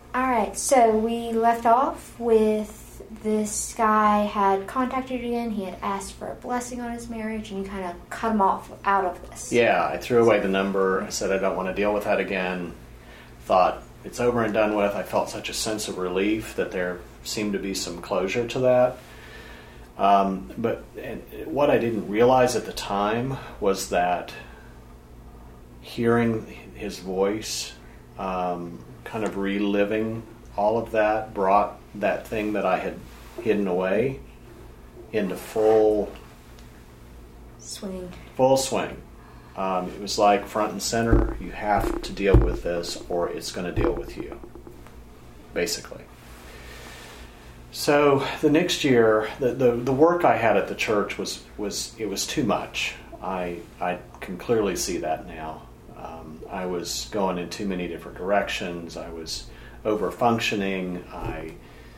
Alright, so we left off with this guy had contacted you again. He had asked for a blessing on his marriage, and you kind of cut him off out of this. Yeah, I threw away the number. I said I don't want to deal with that again. Thought it's over and done with. I felt such a sense of relief that there seemed to be some closure to that. But what I didn't realize at the time was that hearing his voice, kind of reliving all of that, brought that thing that I had hidden away into full swing. It was like front and center. You have to deal with this, or it's going to deal with you, basically. So the next year, the work I had at the church was too much. I can clearly see that now. I was going in too many different directions. I was over-functioning. I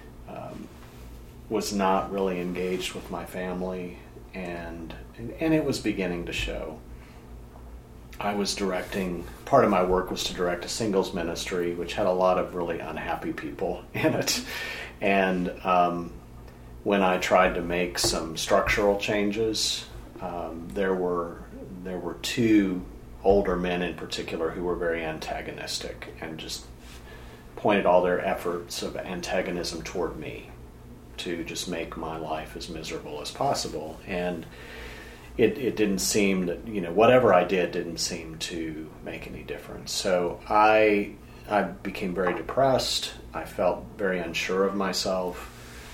was not really engaged with my family, and it was beginning to show. I was directing, part of my work was to direct a singles ministry, which had a lot of really unhappy people in it. And when I tried to make some structural changes, there were two older men in particular who were very antagonistic and just pointed all their efforts of antagonism toward me to just make my life as miserable as possible. And it didn't seem that, whatever I did didn't seem to make any difference. So I became very depressed. I felt very unsure of myself.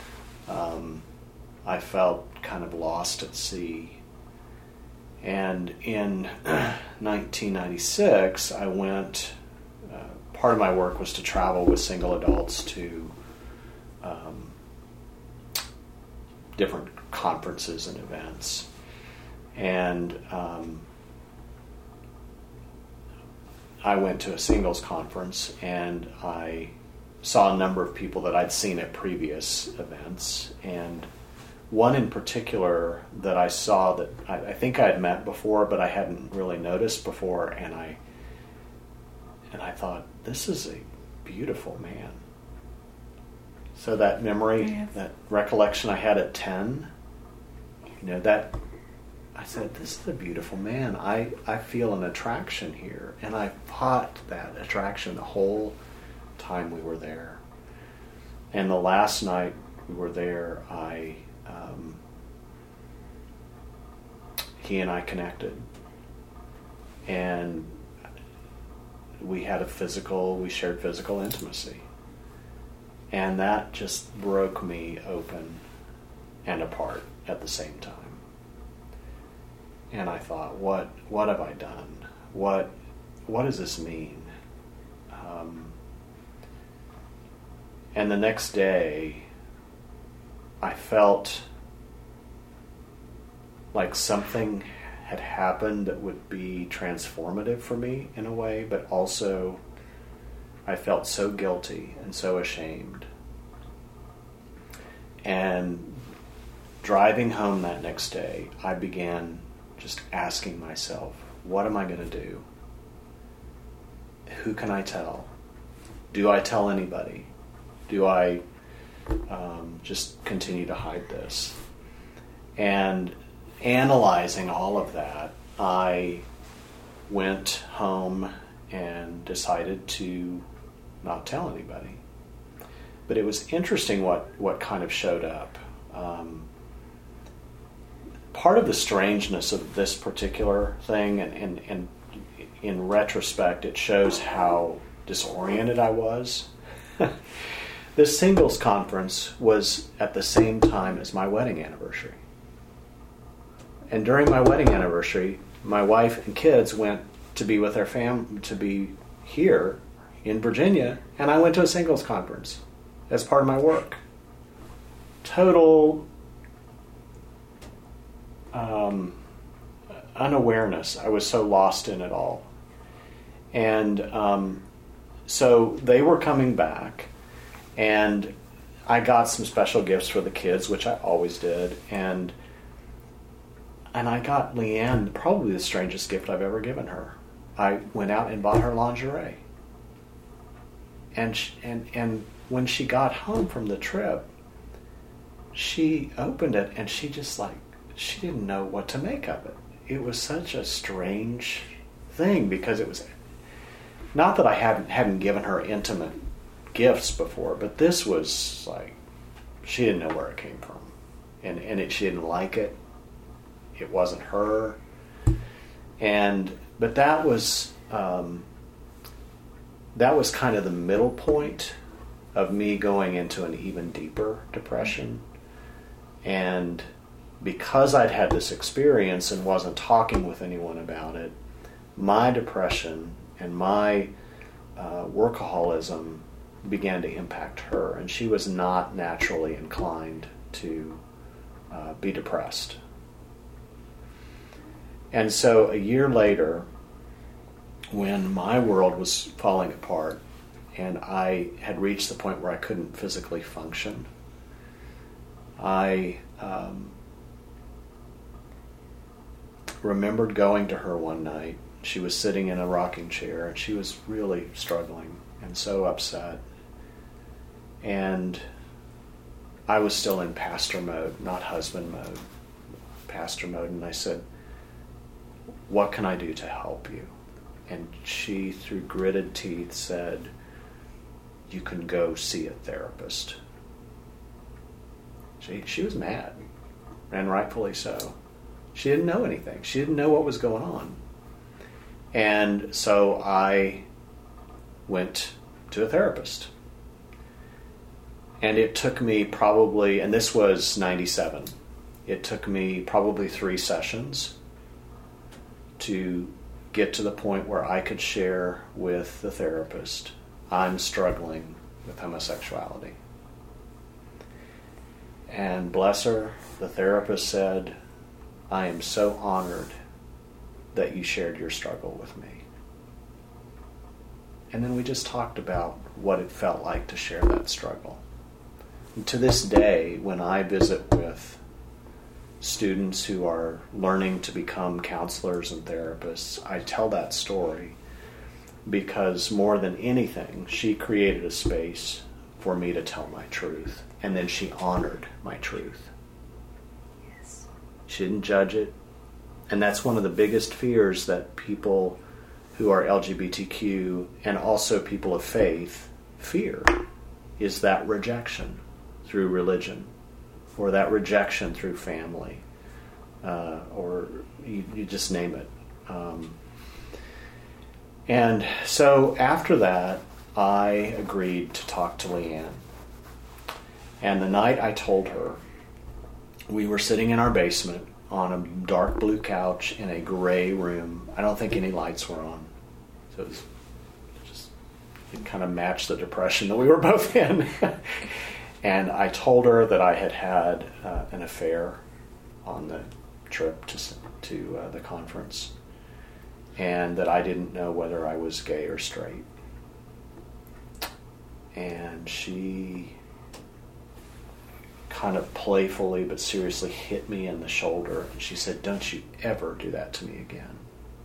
I felt kind of lost at sea. And in 1996, I went, part of my work was to travel with single adults to different conferences and events. And I went to a singles conference, and I saw a number of people that I'd seen at previous events, and one in particular that I saw that I think I had met before, but I hadn't really noticed before, and I thought, this is a beautiful man. So that memory, that recollection I had at 10, that I said, this is a beautiful man. I feel an attraction here, and I fought that attraction the whole time we were there. And the last night we were there, he and I connected, and we shared physical intimacy, and that just broke me open and apart at the same time. And I thought, what have I done? What does this mean? And the next day, I felt like something had happened that would be transformative for me in a way, but also I felt so guilty and so ashamed. And driving home that next day, I began just asking myself, what am I going to do? Who can I tell? Do I tell anybody? Do I just continue to hide this? And analyzing all of that, I went home and decided to not tell anybody. But it was interesting what kind of showed up. Part of the strangeness of this particular thing, and in retrospect, it shows how disoriented I was. This singles conference was at the same time as my wedding anniversary. And during my wedding anniversary, my wife and kids went to be with their to be here in Virginia, and I went to a singles conference as part of my work. Total unawareness. I was so lost in it all. And so they were coming back, and I got some special gifts for the kids, which I always did, and I got Leanne probably the strangest gift I've ever given her. I went out and bought her lingerie. and when she got home from the trip, she opened it and she just she didn't know what to make of it. It was such a strange thing because it was not that I hadn't given her intimate gifts before, but this was like she didn't know where it came from, and she didn't like it. It wasn't her, but that was kind of the middle point of me going into an even deeper depression. And because I'd had this experience and wasn't talking with anyone about it, my depression and my workaholism began to impact her, and she was not naturally inclined to be depressed. And so a year later, when my world was falling apart and I had reached the point where I couldn't physically function, I remembered going to her one night. She was sitting in a rocking chair and she was really struggling and so upset. And I was still in pastor mode, not husband mode, pastor mode. And I said, "What can I do to help you?" And she, through gritted teeth, said, "You can go see a therapist." She was mad, and rightfully so. She didn't know anything. She didn't know what was going on. And so I went to a therapist. And it took me probably, and this was 97, it took me probably 3 sessions to get to the point where I could share with the therapist, I'm struggling with homosexuality. And bless her, the therapist said, I am so honored that you shared your struggle with me. And then we just talked about what it felt like to share that struggle. And to this day, when I visit with students who are learning to become counselors and therapists, I tell that story because more than anything, she created a space for me to tell my truth. And then she honored my truth. Yes. She didn't judge it. And that's one of the biggest fears that people who are LGBTQ and also people of faith fear, is that rejection through religion, or that rejection through family, or you just name it. And so after that, I agreed to talk to Leanne. And the night I told her, we were sitting in our basement on a dark blue couch in a gray room. I don't think any lights were on. So it kind of matched the depression that we were both in. And I told her that I had had an affair on the trip to the conference, and that I didn't know whether I was gay or straight. And she kind of playfully but seriously hit me in the shoulder, and she said, "Don't you ever do that to me again."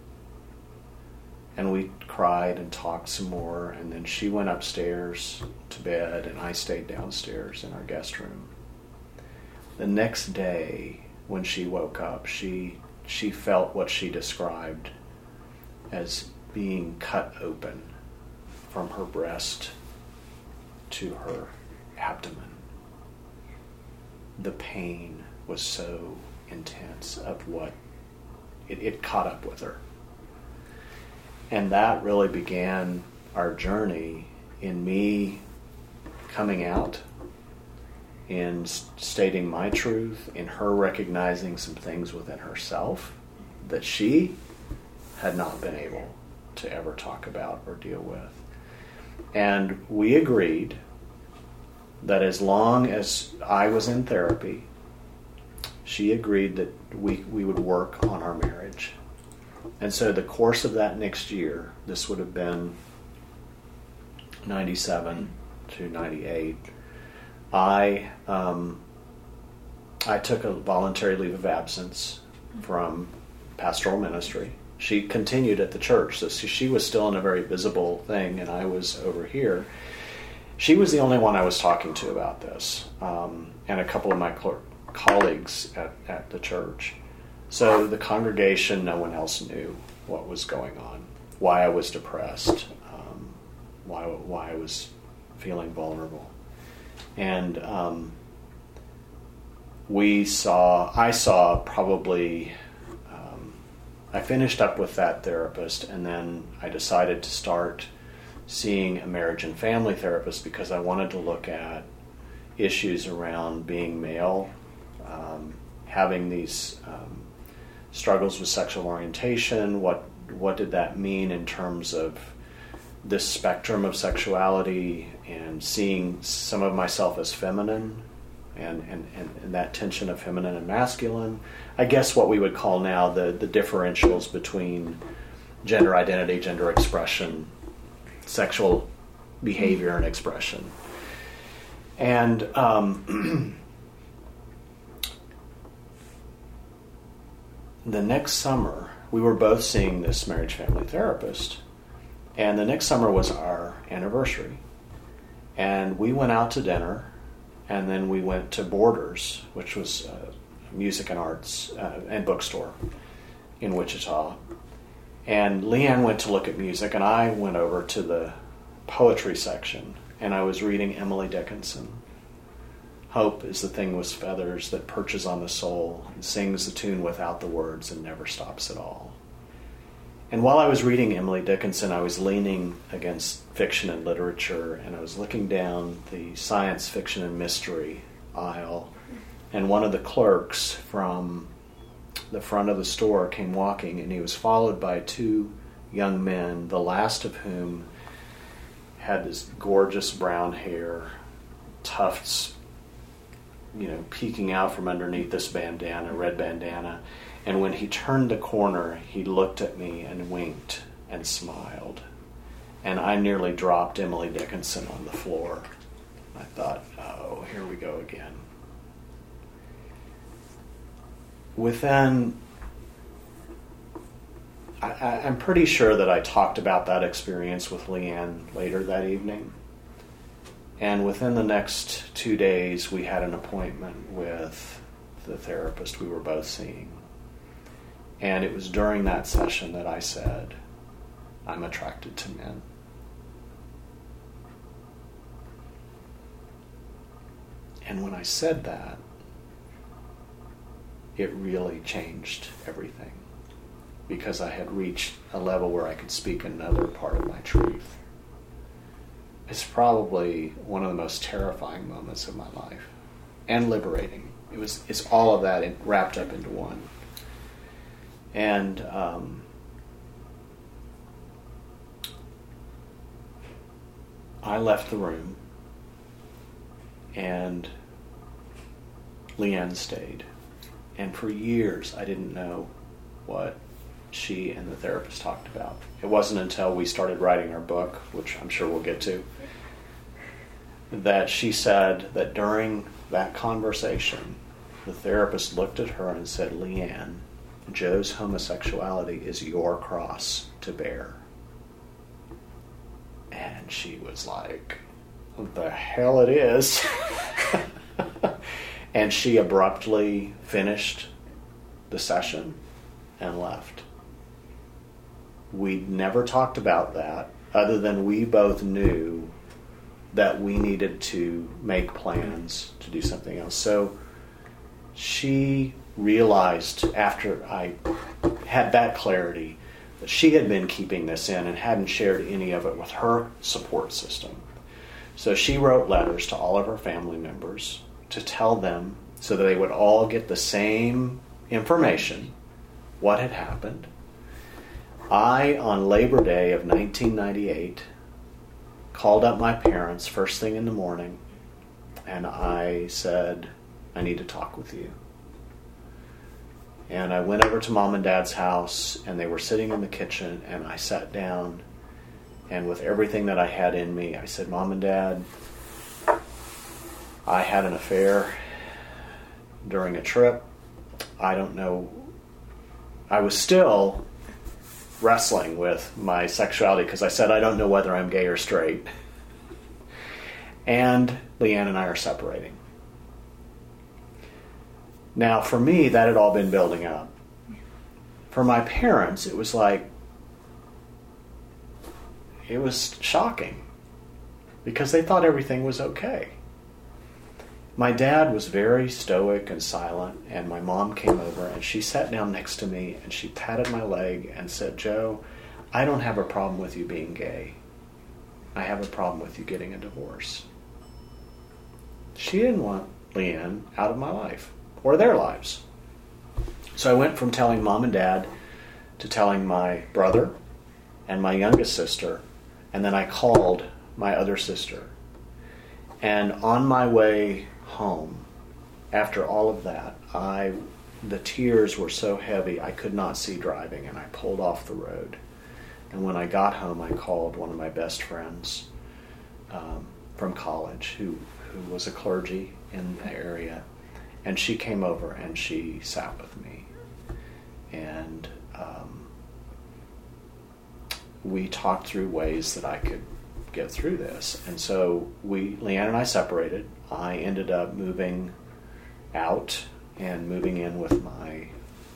And we cried and talked some more, and then she went upstairs to bed, and I stayed downstairs in our guest room. The next day, when she woke up, she felt what she described as being cut open from her breast to her abdomen. The pain was so intense of what it caught up with her. And that really began our journey in me coming out, in stating my truth, in her recognizing some things within herself that she had not been able to ever talk about or deal with. And we agreed that as long as I was in therapy, she agreed that we would work on our marriage. And so the course of that next year, this would have been 97 to 98, I took a voluntary leave of absence from pastoral ministry. She continued at the church, so she was still in a very visible thing, and I was over here. she was the only one I was talking to about this, and a couple of my colleagues at the church. So the congregation, no one else knew what was going on, why I was depressed, why I was feeling vulnerable. And I saw probably, I finished up with that therapist, and then I decided to start seeing a marriage and family therapist because I wanted to look at issues around being male, having these struggles with sexual orientation. What did that mean in terms of this spectrum of sexuality, and seeing some of myself as feminine, and that tension of feminine and masculine. I guess what we would call now the differentials between gender identity, gender expression, sexual behavior and expression. And the next summer, we were both seeing this marriage family therapist. And the next summer was our anniversary. And we went out to dinner, and then we went to Borders, which was a music and arts and bookstore in Wichita. And Leanne went to look at music, and I went over to the poetry section, and I was reading Emily Dickinson. Hope is the thing with feathers that perches on the soul and sings the tune without the words and never stops at all. And while I was reading Emily Dickinson, I was leaning against fiction and literature, and I was looking down the science fiction and mystery aisle, and one of the clerks from the front of the store came walking, and he was followed by two young men, the last of whom had this gorgeous brown hair, tufts, peeking out from underneath this bandana, red bandana. And when he turned the corner, he looked at me and winked and smiled. And I nearly dropped Emily Dickinson on the floor. I thought, oh, here we go again. I'm pretty sure that I talked about that experience with Leanne later that evening. And within the next 2 days, we had an appointment with the therapist we were both seeing. And it was during that session that I said, I'm attracted to men. And when I said that, it really changed everything, because I had reached a level where I could speak another part of my truth. It's probably one of the most terrifying moments of my life, and liberating. It's all of that wrapped up into one. And I left the room, and Leanne stayed. And for years, I didn't know what she and the therapist talked about. It wasn't until we started writing our book, which I'm sure we'll get to, that she said that during that conversation, the therapist looked at her and said, Leanne, Joe's homosexuality is your cross to bear. And she was like, the hell it is. And she abruptly finished the session and left. We'd never talked about that, other than we both knew that we needed to make plans to do something else. So she realized, after I had that clarity, that she had been keeping this in and hadn't shared any of it with her support system. So she wrote letters to all of her family members to tell them, so that they would all get the same information, what had happened. I, on Labor Day of 1998, called up my parents first thing in the morning, and I said, I need to talk with you. And I went over to Mom and Dad's house, and they were sitting in the kitchen, and I sat down, and with everything that I had in me, I said, Mom and Dad, I had an affair during a trip. I don't know. I was still wrestling with my sexuality, because I said, I don't know whether I'm gay or straight. And Leanne and I are separating. Now, for me, that had all been building up. For my parents, it was like, it was shocking because they thought everything was okay. My dad was very stoic and silent, and my mom came over and she sat down next to me and she patted my leg and said, "Joe, I don't have a problem with you being gay. I have a problem with you getting a divorce." She didn't want Leanne out of my life or their lives. So I went from telling mom and dad to telling my brother and my youngest sister, and then I called my other sister. And on my way home, after all of that, the tears were so heavy I could not see driving, and I pulled off the road. And when I got home, I called one of my best friends from college who was a clergy in the area, and she came over and she sat with me. And we talked through ways that I could get through this. And so Leanne and I separated. I ended up moving out and moving in with my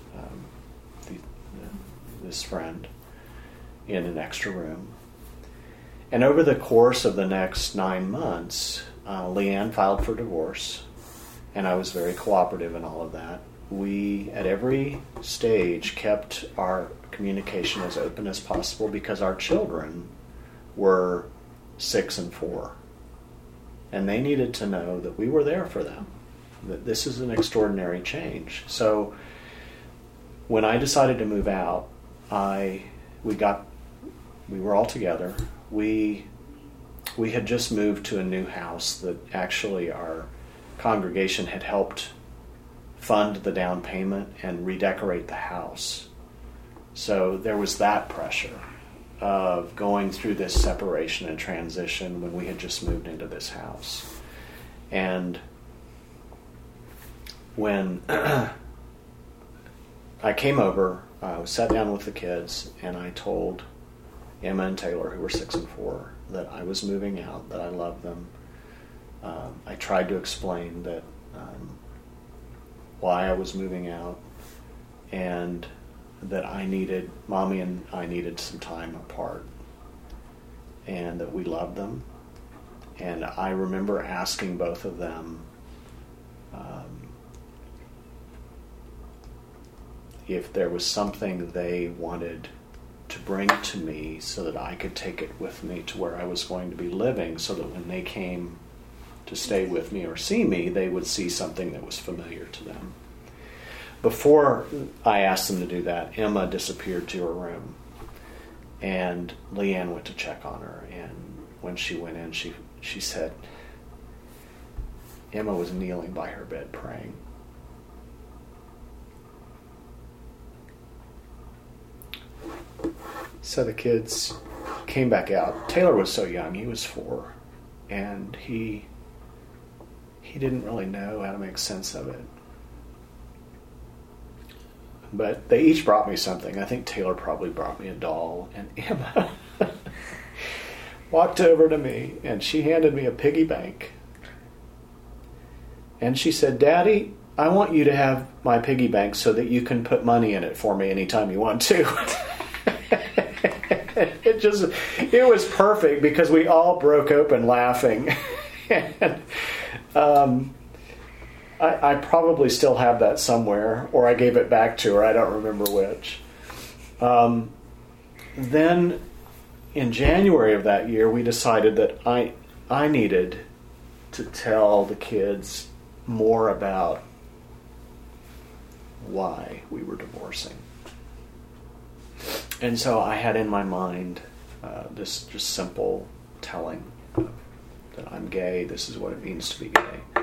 this friend in an extra room. And over the course of the next 9 months, Leanne filed for divorce, and I was very cooperative in all of that. We, at every stage, kept our communication as open as possible because our children were 6 and 4. And they needed to know that we were there for them, that this is an extraordinary change. So when I decided to move out, we were all together. We had just moved to a new house that actually our congregation had helped fund the down payment and redecorate the house. So there was that pressure of going through this separation and transition when we had just moved into this house. And when I came over, I sat down with the kids and I told Emma and Taylor, who were 6 and 4, that I was moving out, that I loved them. I tried to explain that why I was moving out, and that Mommy and I needed some time apart, and that we loved them. And I remember asking both of them if there was something they wanted to bring to me so that I could take it with me to where I was going to be living, so that when they came to stay with me or see me, they would see something that was familiar to them. Before I asked them to do that, Emma disappeared to her room, and Leanne went to check on her. And when she went in, she said Emma was kneeling by her bed praying. So the kids came back out. Taylor was so young; he was 4, and he didn't really know how to make sense of it. But they each brought me something. I think Taylor probably brought me a doll, and Emma walked over to me and she handed me a piggy bank. And she said, "Daddy, I want you to have my piggy bank so that you can put money in it for me anytime you want to." It was perfect because we all broke open laughing. And I probably still have that somewhere, or I gave it back to her. I don't remember which. Then in January of that year, we decided that I needed to tell the kids more about why we were divorcing. And so I had in my mind this just simple telling that I'm gay, this is what it means to be gay.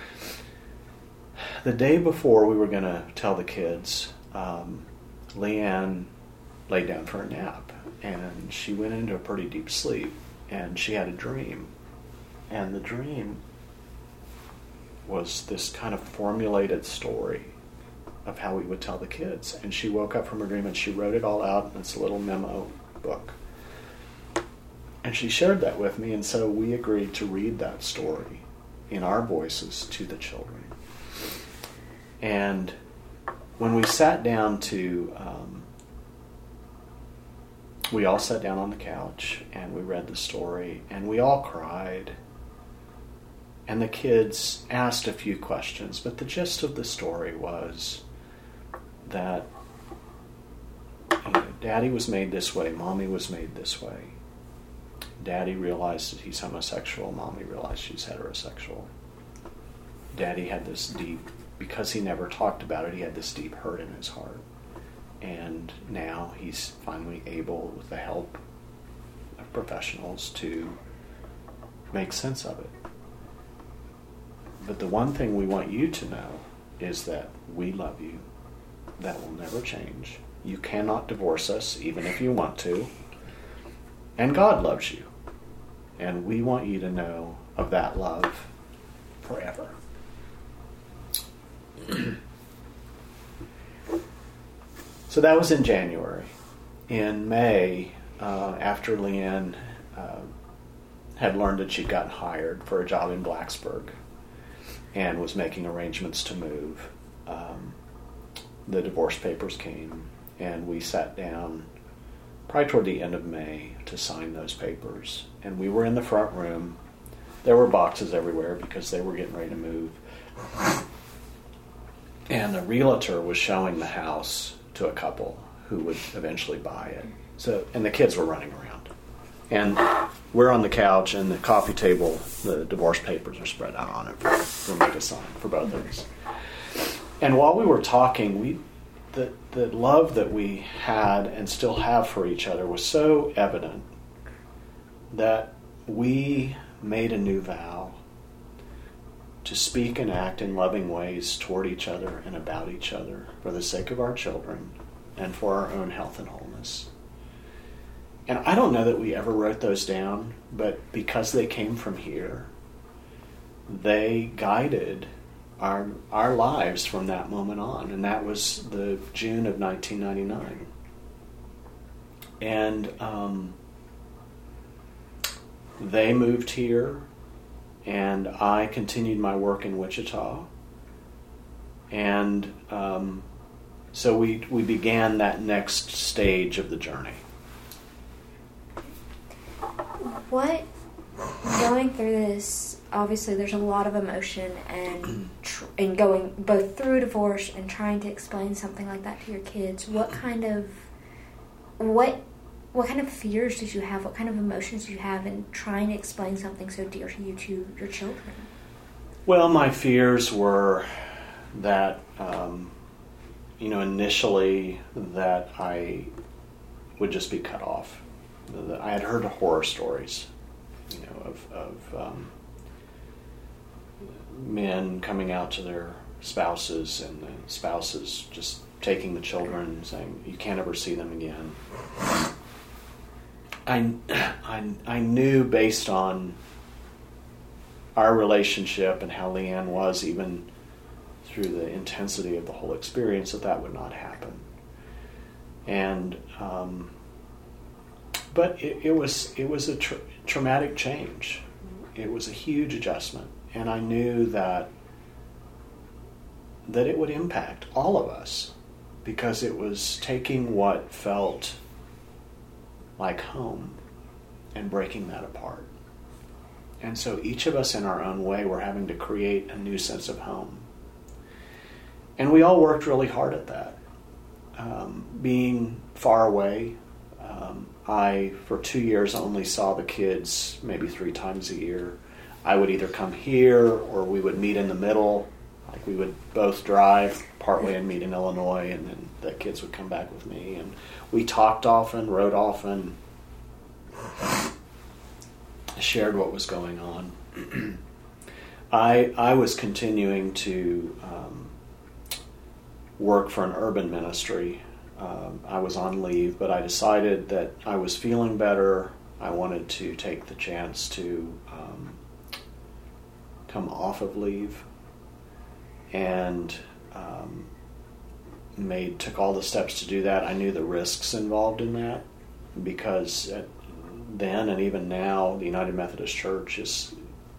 The day before we were going to tell the kids, Leanne laid down for a nap, and she went into a pretty deep sleep, and she had a dream. And the dream was this kind of formulated story of how we would tell the kids. And she woke up from her dream and she wrote it all out in this little memo book. And she shared that with me, and so we agreed to read that story in our voices to the children. And when we sat down we all sat down on the couch and we read the story, and we all cried. And the kids asked a few questions, but the gist of the story was that Daddy was made this way, Mommy was made this way. Daddy realized that he's homosexual, Mommy realized she's heterosexual. Daddy had this deep, because he never talked about it, he had this deep hurt in his heart. And now he's finally able, with the help of professionals, to make sense of it. But the one thing we want you to know is that we love you. That will never change. You cannot divorce us, even if you want to. And God loves you. And we want you to know of that love forever. So that was in January. In May, after Leanne had learned that she'd gotten hired for a job in Blacksburg and was making arrangements to move, the divorce papers came, and we sat down probably toward the end of May to sign those papers. And we were in the front room. There were boxes everywhere because they were getting ready to move. And the realtor was showing the house to a couple who would eventually buy it. So, and the kids were running around. And we're on the couch, and the coffee table, the divorce papers are spread out on it for me to sign, for both of us. And while we were talking, the love that we had and still have for each other was so evident that we made a new vow to speak and act in loving ways toward each other and about each other for the sake of our children and for our own health and wholeness. And I don't know that we ever wrote those down, but because they came from here, they guided our lives from that moment on. And that was the June of 1999. And they moved here, and I continued my work in Wichita. And so we began that next stage of the journey. What, going through this, obviously there's a lot of emotion and going both through divorce and trying to explain something like that to your kids. What kind of fears did you have? What kind of emotions did you have in trying to explain something so dear to you to your children? Well, my fears were that, initially that I would just be cut off. I had heard horror stories, of men coming out to their spouses and the spouses just taking the children and saying, you can't ever see them again. I knew based on our relationship and how Leanne was, even through the intensity of the whole experience, that would not happen. And but it was a traumatic change. It was a huge adjustment, and I knew that it would impact all of us, because it was taking what felt like home and breaking that apart. And so each of us in our own way were having to create a new sense of home. And we all worked really hard at that. Being far away, I, for 2 years, only saw the kids maybe 3 times a year. I would either come here or we would meet in the middle. Like we would both drive partway and meet in Illinois, and then the kids would come back with me. And we talked often, wrote often, shared what was going on. I was continuing to work for an urban ministry. I was on leave, but I decided that I was feeling better. I wanted to take the chance to come off of leave, and took all the steps to do that. I knew the risks involved in that, because then and even now, the United Methodist Church is,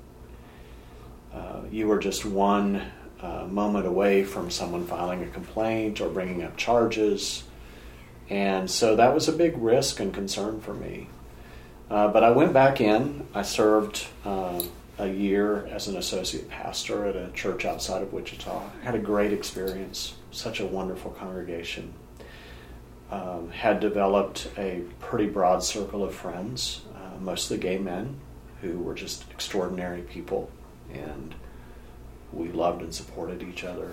you were just one moment away from someone filing a complaint or bringing up charges. And so that was a big risk and concern for me. But I went back in. I served a year as an associate pastor at a church outside of Wichita. Had a great experience, such a wonderful congregation. Had developed a pretty broad circle of friends, mostly gay men, who were just extraordinary people, and we loved and supported each other.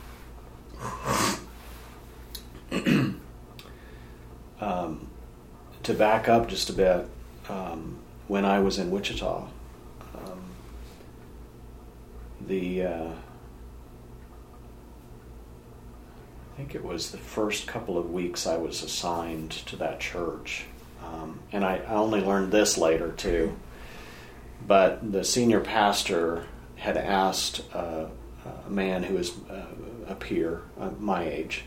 To back up just a bit, when I was in Wichita, I think it was the first couple of weeks I was assigned to that church. And I only learned this later too, but the senior pastor had asked a man who was a peer, my age,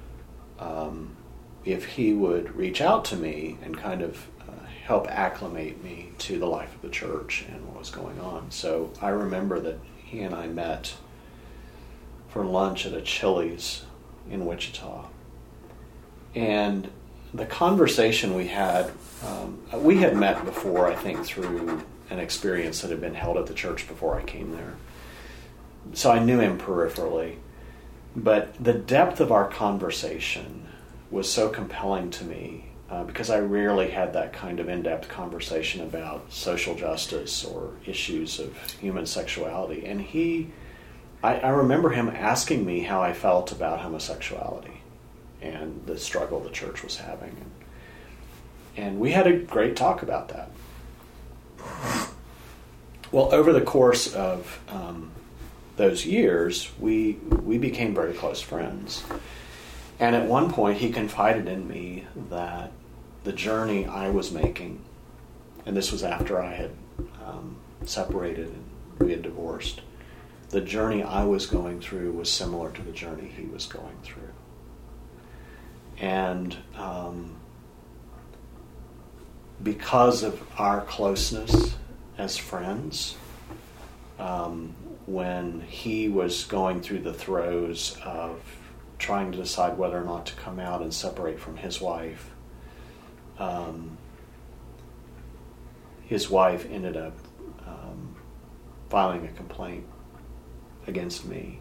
if he would reach out to me and kind of help acclimate me to the life of the church and what was going on. So I remember that he and I met for lunch at a Chili's in Wichita. And the conversation we had met before, I think, through an experience that had been held at the church before I came there. So I knew him peripherally. But the depth of our conversation was so compelling to me because I rarely had that kind of in-depth conversation about social justice or issues of human sexuality. And I remember him asking me how I felt about homosexuality and the struggle the church was having. And we had a great talk about that. Well, over the course of those years, we became very close friends. And at one point, he confided in me that the journey I was making, and this was after I had separated and we had divorced, the journey I was going through was similar to the journey he was going through. And because of our closeness as friends, when he was going through the throes of trying to decide whether or not to come out and separate from his wife ended up filing a complaint against me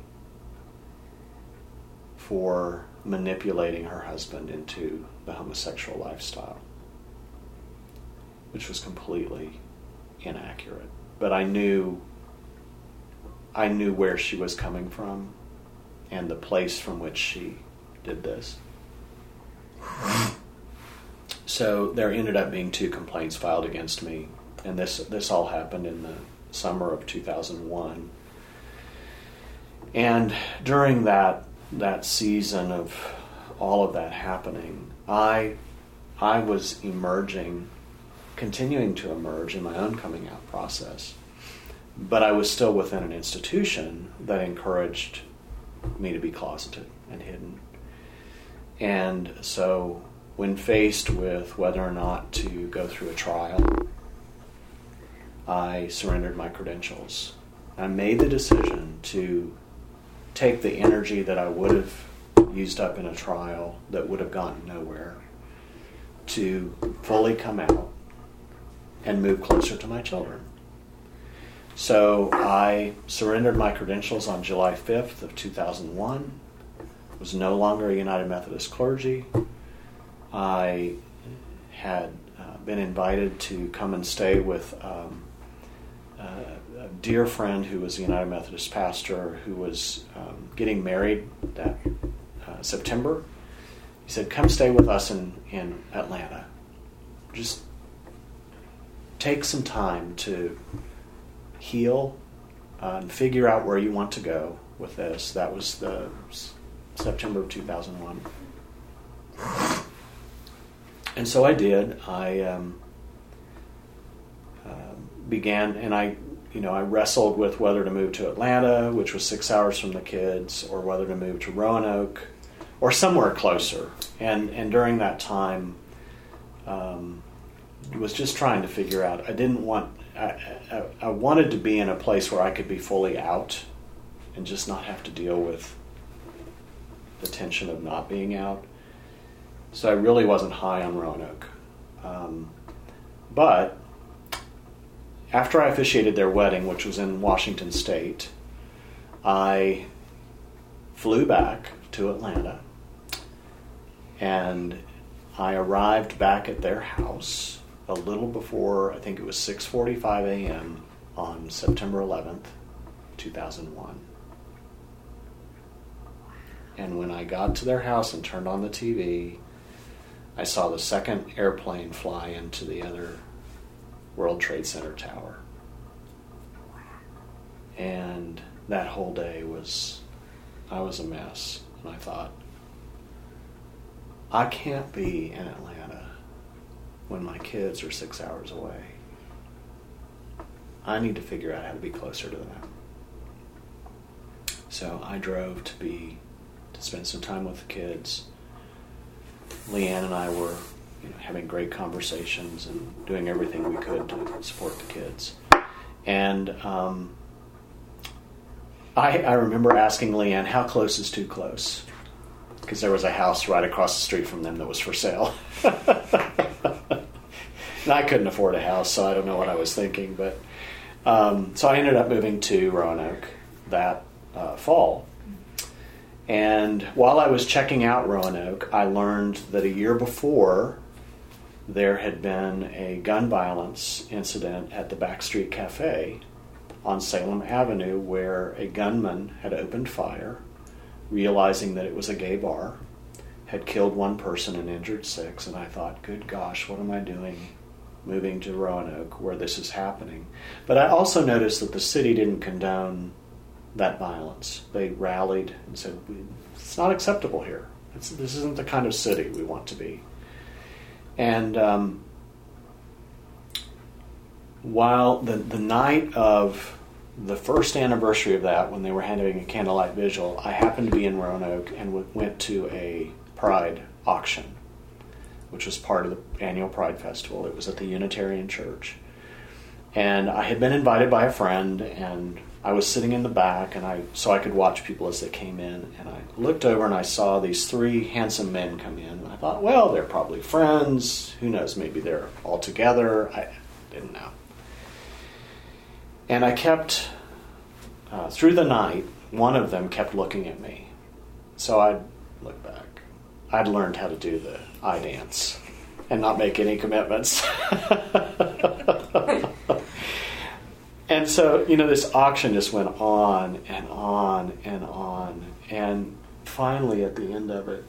for manipulating her husband into the homosexual lifestyle, which was completely inaccurate. But I knew where she was coming from and the place from which she did this. So there ended up being 2 complaints filed against me, and this all happened in the summer of 2001. And during that season of all of that happening, I was continuing to emerge in my own coming out process. But I was still within an institution that encouraged me to be closeted and hidden. And so when faced with whether or not to go through a trial, I surrendered my credentials. I made the decision to take the energy that I would have used up in a trial that would have gotten nowhere to fully come out and move closer to my children. So I surrendered my credentials on July 5th of 2001, was no longer a United Methodist clergy. I had been invited to come and stay with a dear friend who was a United Methodist pastor who was getting married that September. He said, "Come stay with us in Atlanta. Just take some time to heal and figure out where you want to go with this." That was the September of 2001. And so I did. I began, and I wrestled with whether to move to Atlanta, which was 6 hours from the kids, or whether to move to Roanoke, or somewhere closer. And during that time, was just trying to figure out. I wanted to be in a place where I could be fully out and just not have to deal with the tension of not being out. So I really wasn't high on Roanoke. But after I officiated their wedding, which was in Washington State, I flew back to Atlanta, and I arrived back at their house a little before, I think it was 6:45 a.m. on September 11th, 2001. And when I got to their house and turned on the TV, I saw the second airplane fly into the other World Trade Center tower. And that whole day I was a mess. And I thought, I can't be in Atlanta when my kids are 6 hours away. I need to figure out how to be closer to them. So I drove to spend some time with the kids. Leanne and I were having great conversations and doing everything we could to support the kids. And I remember asking Leanne, how close is too close? Because there was a house right across the street from them that was for sale. And I couldn't afford a house, so I don't know what I was thinking. But so I ended up moving to Roanoke that fall. And while I was checking out Roanoke, I learned that a year before, there had been a gun violence incident at the Backstreet Cafe on Salem Avenue where a gunman had opened fire, realizing that it was a gay bar, had killed one person and injured six. And I thought, good gosh, what am I doing moving to Roanoke where this is happening? But I also noticed that the city didn't condone that violence. They rallied and said, it's not acceptable here. This isn't the kind of city we want to be. And while the night of the first anniversary of that, when they were having a candlelight vigil, I happened to be in Roanoke and went to a Pride auction, which was part of the annual Pride Festival. It was at the Unitarian Church. And I had been invited by a friend, and I was sitting in the back, so I could watch people as they came in. And I looked over and I saw these three handsome men come in. And I thought, well, they're probably friends. Who knows? Maybe they're all together. I didn't know. And I kept, through the night, one of them kept looking at me. So I'd look back. I'd learned how to do the eye dance and not make any commitments. And so, this auction just went on and on and on. And finally, at the end of it,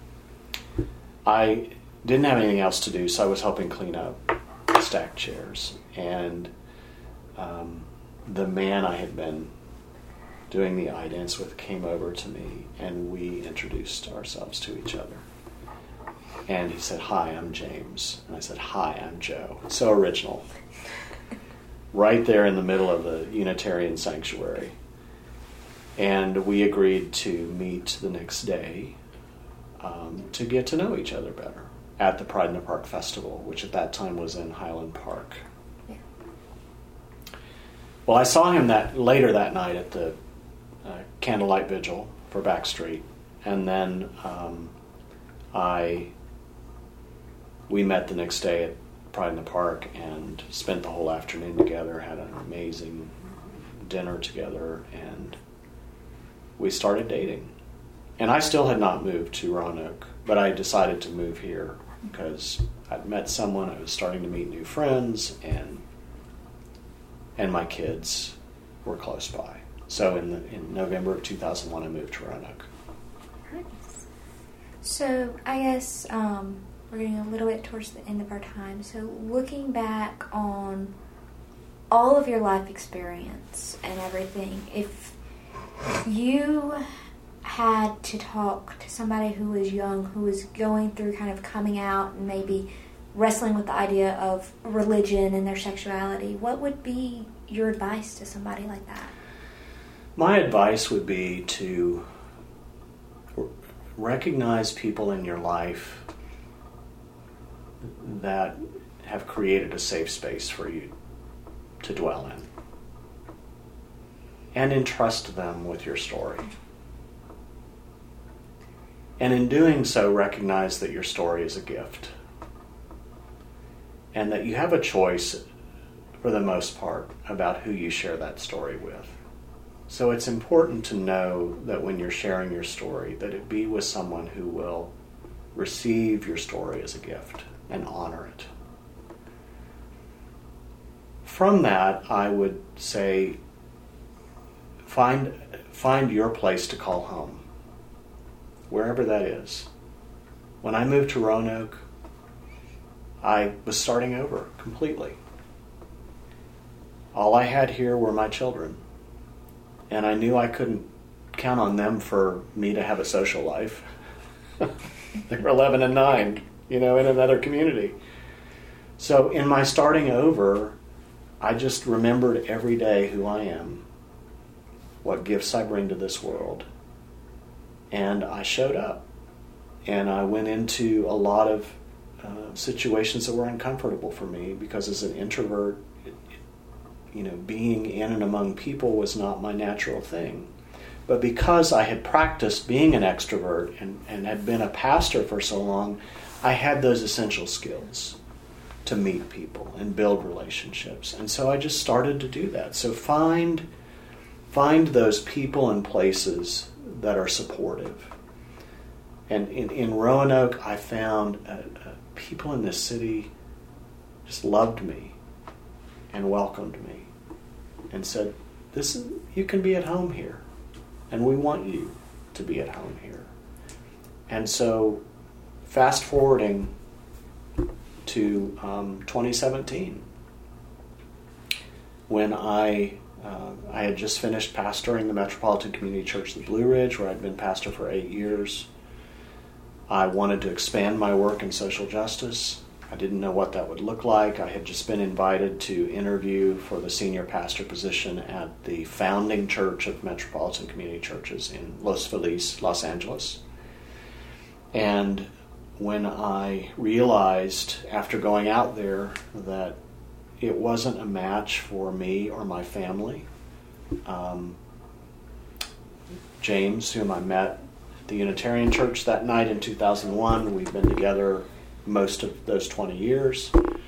I didn't have anything else to do, so I was helping clean up stacked chairs. And the man I had been doing the eye dance with came over to me, and we introduced ourselves to each other. And he said, "Hi, I'm James." And I said, "Hi, I'm Joe." So original. Right there in the middle of the Unitarian sanctuary. And we agreed to meet the next day to get to know each other better at the Pride in the Park Festival, which at that time was in Highland Park. Yeah. Well, I saw him later that night at the candlelight vigil for Backstreet. And then we met the next day at Pride in the Park and spent the whole afternoon together, had an amazing dinner together, and we started dating. And I still had not moved to Roanoke, but I decided to move here because I'd met someone, I was starting to meet new friends, and my kids were close by. So in November of 2001, I moved to Roanoke. Nice. So I guess we're getting a little bit towards the end of our time. So looking back on all of your life experience and everything, if you had to talk to somebody who was young, who was going through kind of coming out and maybe wrestling with the idea of religion and their sexuality, what would be your advice to somebody like that? My advice would be to recognize people in your life that have created a safe space for you to dwell in. And entrust them with your story. And in doing so, recognize that your story is a gift. And that you have a choice, for the most part, about who you share that story with. So it's important to know that when you're sharing your story, that it be with someone who will receive your story as a gift and honor it. From that, I would say, find your place to call home, wherever that is. When I moved to Roanoke, I was starting over completely. All I had here were my children, and I knew I couldn't count on them for me to have a social life. They were 11 and 9, in another community. So in my starting over, I just remembered every day who I am, what gifts I bring to this world. And I showed up. And I went into a lot of situations that were uncomfortable for me, because as an introvert, being in and among people was not my natural thing. But because I had practiced being an extrovert and had been a pastor for so long, I had those essential skills to meet people and build relationships. And so I just started to do that. So find those people and places that are supportive. And in Roanoke, I found people in this city just loved me and welcomed me and said, you can be at home here, and we want you to be at home here. And so fast forwarding to 2017, when I had just finished pastoring the Metropolitan Community Church, the Blue Ridge, where I'd been pastor for 8 years. I wanted to expand my work in social justice. I didn't know what that would look like. I had just been invited to interview for the senior pastor position at the founding church of Metropolitan Community Churches in Los Feliz, Los Angeles. And when I realized after going out there that it wasn't a match for me or my family, James, whom I met at the Unitarian Church that night in 2001, we've been together most of those 20 years.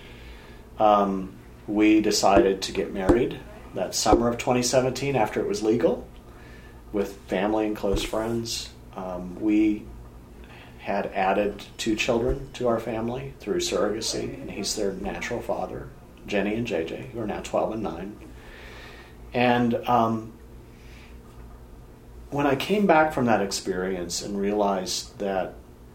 We decided to get married that summer of 2017 after it was legal with family and close friends. We had added 2 children to our family through surrogacy, and he's their natural father, Jenny and JJ, who are now 12 and 9. And when I came back from that experience and realized that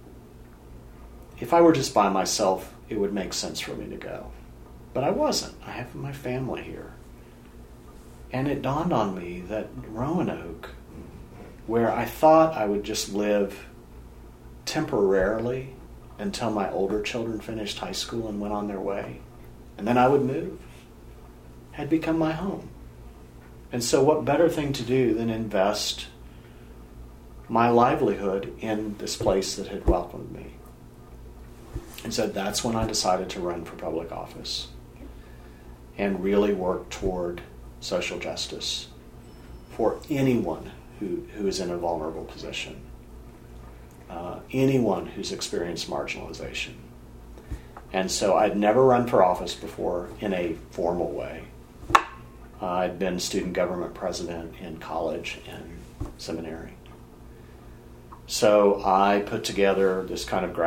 if I were just by myself, it would make sense for me to go. But I wasn't. I have my family here. And it dawned on me that Roanoke, where I thought I would just live temporarily until my older children finished high school and went on their way, and then I would move, had become my home. And so what better thing to do than invest my livelihood in this place that had welcomed me? And so that's when I decided to run for public office and really work toward social justice for anyone who is in a vulnerable position, anyone who's experienced marginalization. And so I'd never run for office before in a formal way. I'd been student government president in college and seminary. So I put together this kind of